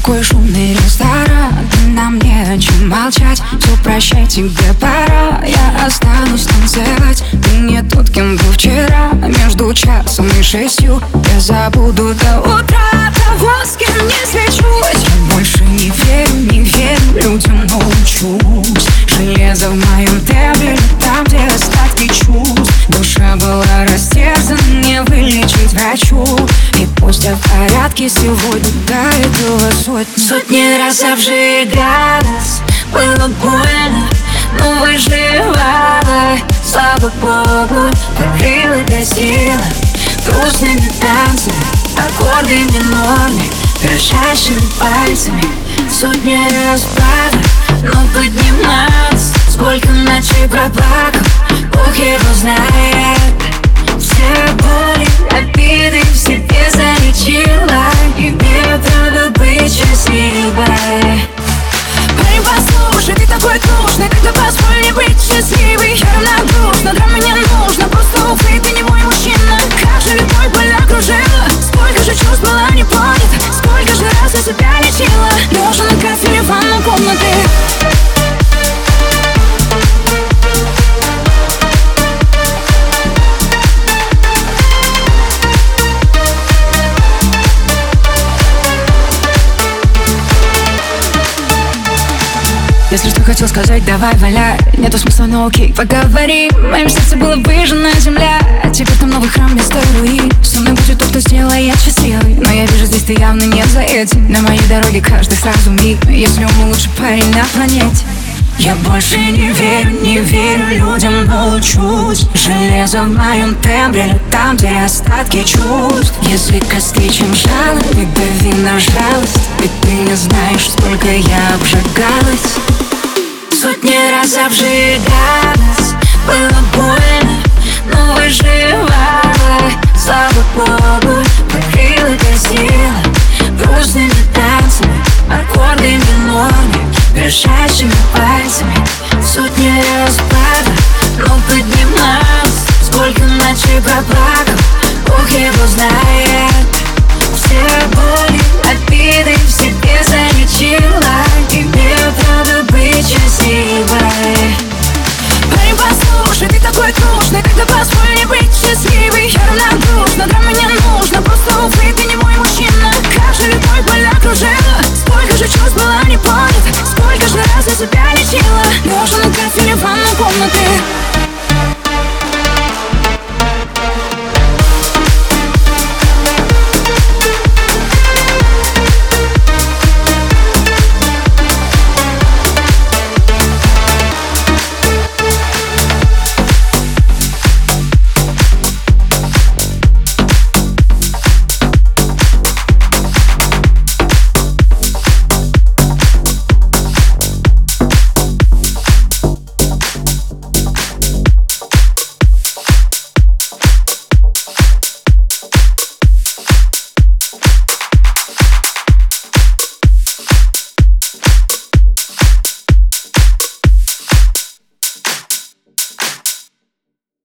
такой шумный ресторан, нам не о чем молчать. Все, прощай, тебе пора, я останусь танцевать. Ты не тот, кем был вчера. Между часом и 6 я забуду до утра того, с кем не свечусь. Я больше не верю людям, научусь. Железо в моем тембре, там, где остатки чувств. Душа была растерзана, не вылечить врачу. И пусть я в порядке сегодня, до этого сотни раз обжигалась. Было больно, но выживала. Слава Богу, покрыла, гасила грустными танцами, аккорды минорные, дрожащими пальцами. Сотни раз падал, но поднимался. Сколько ночей проплакал, Бог его знает. Все боли, обиды в себе залечила, и мне надо быть счастливой. Парень, послушай, ты такой трушный, тогда позволь мне быть счастливой. Я равнодушна, драмы не нужно, просто увы, ты не мой мужчина. Как же любовь боль окружила, сколько же чувств была не понята, сколько же раз я себя лечила, лежа на кафеле в ванной комнаты. Если что хотел сказать, давай валяй. Нету смысла, но окей, поговори. В моем сердце была выжжена земля, а теперь там новый храм вместо руин. Со мной будет тот, кто сделает счастливой, но я вижу, здесь ты явно не за этим. На моей дороге каждый сразу миг, если он лучший парень на планете. Я больше не верю людям, научусь. Железо в моем тембре, там, где остатки чувств. Если кострее, чем жало, не дави на жалость, ведь ты не знаешь, сколько я обжигалась. Сотни раз обжигалась, было больно, но выживала. Слава Богу, покрыла, гасила грустными танцами, аккорды минорные, дрожащими